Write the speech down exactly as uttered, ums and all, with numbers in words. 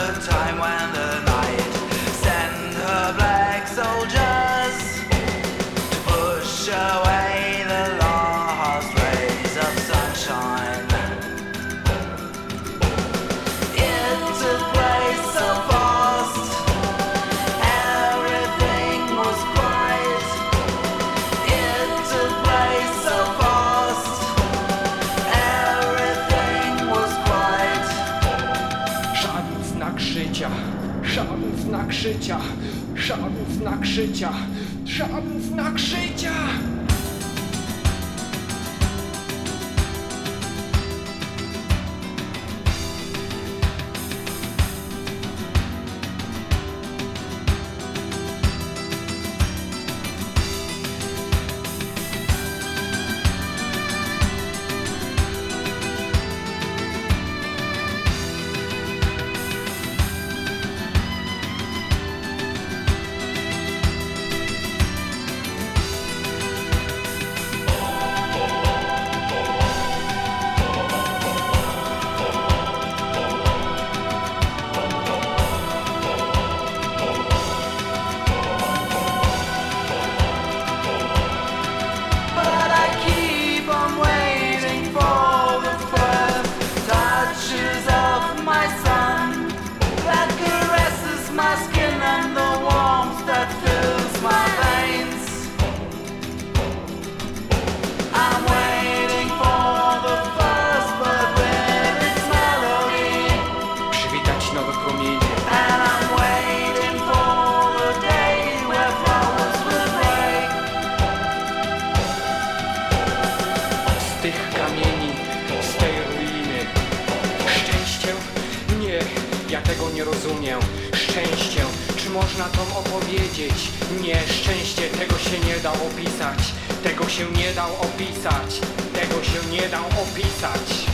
the time when the night sent her black soldiers to push away the lost rays of sunshine. It took place so fast, everything was quiet. It took place so fast, everything was quiet. Żaden znak życia, żaden znak życia, żaden znak życia, żaden znak życia. Z tych kamieni, z tej ruiny. Szczęście? Nie, ja tego nie rozumiem. Szczęście, czy można to opowiedzieć? Nie, szczęście, tego się nie da opisać. Tego się nie da opisać. Tego się nie da opisać.